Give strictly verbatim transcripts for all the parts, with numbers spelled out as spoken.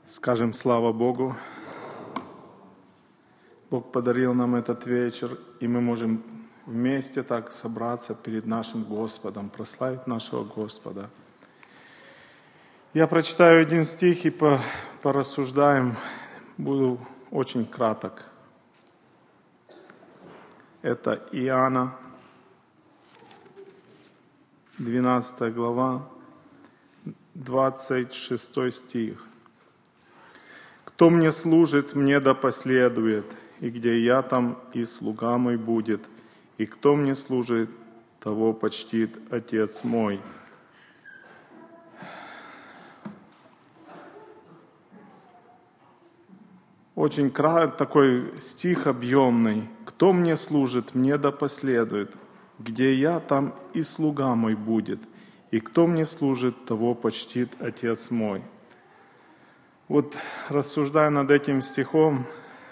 Скажем слава Богу. Бог подарил нам этот вечер, и мы можем вместе так собраться перед нашим Господом, прославить нашего Господа. Я прочитаю один стих и порассуждаем. Буду очень краток. Это Иоанна, двенадцатая глава, двадцать шестой стих. «Кто мне служит, мне да последует, и где я, там и слуга мой будет, и кто мне служит, того почтит Отец мой». Очень краткий такой стих объемный. «Кто мне служит, мне да последует, где я, там и слуга мой будет, и кто мне служит, того почтит Отец мой». Вот рассуждая над этим стихом,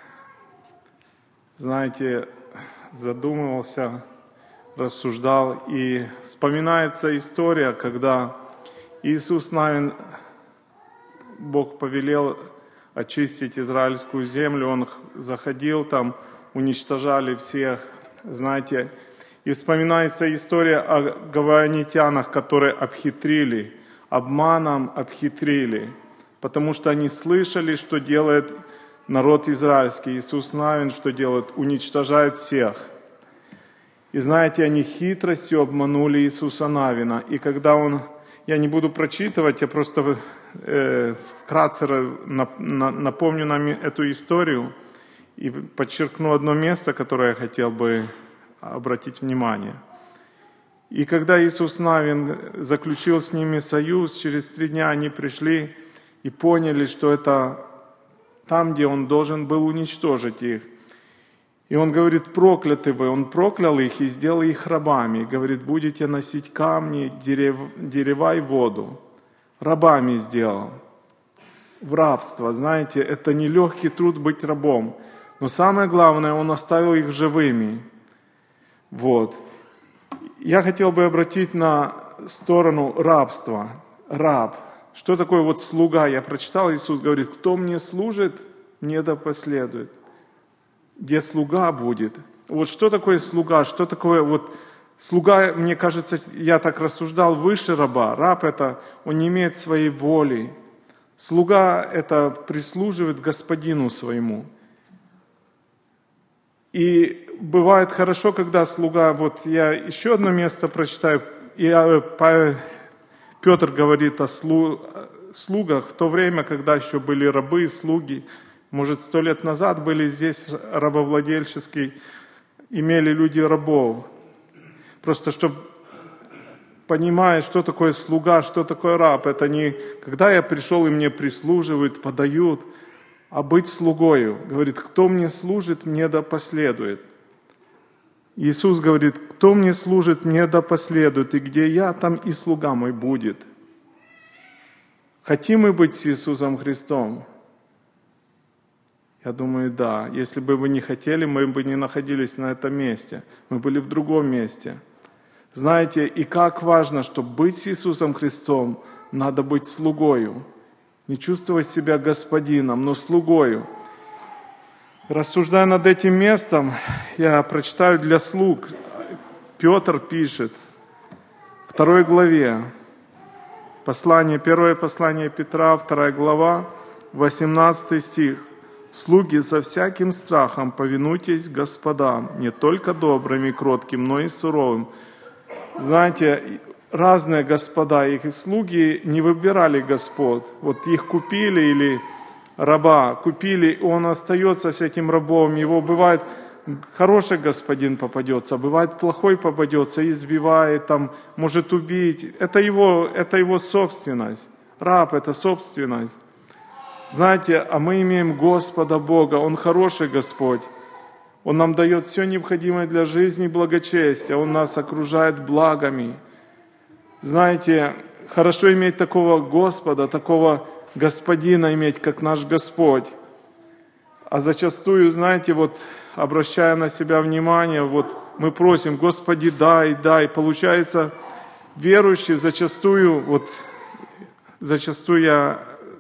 знаете, задумывался, рассуждал, и вспоминается история, когда Иисус Навин, Бог повелел очистить израильскую землю, Он заходил там, уничтожали всех, знаете, и вспоминается история о гаваонитянах, которые обхитрили, обманом обхитрили, потому что они слышали, что делает народ израильский. Иисус Навин что делает? Уничтожает всех. И знаете, они хитростью обманули Иисуса Навина. И когда он, я не буду прочитывать, я просто э, вкратце на, на, напомню нам эту историю и подчеркну одно место, которое я хотел бы обратить внимание. И когда Иисус Навин заключил с ними союз, через три дня они пришли и поняли, что это там, где Он должен был уничтожить их. И Он говорит: прокляты вы. Он проклял их и сделал их рабами. И говорит: будете носить камни, дерев, дерева и воду. Рабами сделал. В рабство. Знаете, это нелегкий труд быть рабом. Но самое главное, Он оставил их живыми. Вот. Я хотел бы обратить на сторону рабства. Раб. Что такое вот слуга? Я прочитал, Иисус говорит: кто мне служит, мне да последует. Где слуга будет? Вот что такое слуга? Что такое вот слуга, мне кажется, я так рассуждал, выше раба. Раб это, он не имеет своей воли. Слуга это прислуживает господину своему. И бывает хорошо, когда слуга, вот я еще одно место прочитаю, и Петр говорит о слугах в то время, когда еще были рабы, слуги. Может, сто лет назад были здесь рабовладельческие, имели люди рабов. Просто чтобы понимать, что такое слуга, что такое раб. Это не когда я пришел и мне прислуживают, подают, а быть слугою. Говорит: кто мне служит, мне да последует. Иисус говорит: кто мне служит, мне да последует, и где я, там и слуга мой будет. Хотим мы быть с Иисусом Христом? Я думаю, да. Если бы вы не хотели, мы бы не находились на этом месте. Мы были в другом месте. Знаете, и как важно, чтобы быть с Иисусом Христом, надо быть слугою. Не чувствовать себя господином, но слугою. Рассуждая над этим местом, я прочитаю для слуг. Петр пишет в второй главе, послание, первое послание Петра, вторая глава, восемнадцатый стих. «Слуги, со всяким страхом повинуйтесь господам, не только добрым и кротким, но и суровым». Знаете, разные господа, их слуги не выбирали господ. Вот их купили или раба купили, он остается с этим рабом. Его бывает хороший господин попадется, бывает плохой попадется, избивает, там, может убить. Это его, это его собственность. Раб – это собственность. Знаете, а мы имеем Господа Бога, Он хороший Господь. Он нам дает все необходимое для жизни и благочестия. Он нас окружает благами. Знаете, хорошо иметь такого Господа, такого Господина иметь, как наш Господь. А зачастую, знаете, вот обращая на себя внимание, вот мы просим: Господи, дай, дай. Получается, верующие зачастую, вот зачастую я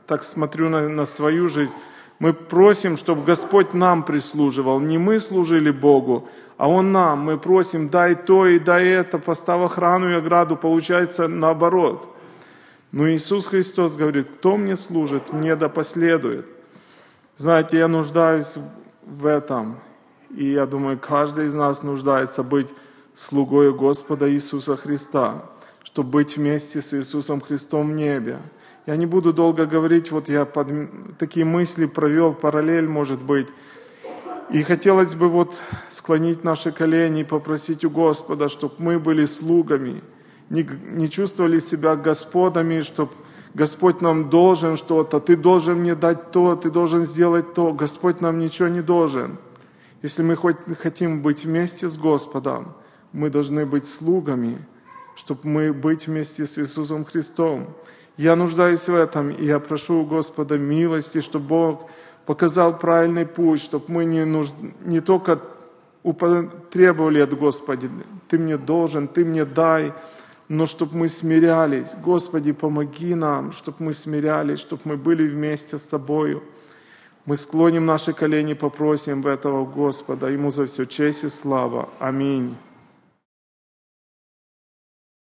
так смотрю на, на свою жизнь, мы просим, чтобы Господь нам прислуживал. Не мы служили Богу, а Он нам. Мы просим, дай то и дай это, поставь охрану и ограду. Получается наоборот. Но Иисус Христос говорит, кто мне служит, мне да последует. Знаете, я нуждаюсь в этом. И я думаю, каждый из нас нуждается быть слугой Господа Иисуса Христа, чтобы быть вместе с Иисусом Христом в небе. Я не буду долго говорить, вот я под такие мысли провел, параллель, может быть. И хотелось бы вот склонить наши колени и попросить у Господа, чтобы мы были слугами, не, не чувствовали себя господами, чтобы Господь нам должен что-то, ты должен мне дать то, ты должен сделать то. Господь нам ничего не должен. Если мы хоть хотим быть вместе с Господом, мы должны быть слугами, чтобы мы быть вместе с Иисусом Христом. Я нуждаюсь в этом, и я прошу у Господа милости, чтобы Бог показал правильный путь, чтобы мы не, нужд... не только требовали от Господа, Ты мне должен, Ты мне дай, но чтобы мы смирялись. Господи, помоги нам, чтобы мы смирялись, чтобы мы были вместе с Тобою. Мы склоним наши колени, попросим в этого Господа. Ему за все честь и слава. Аминь.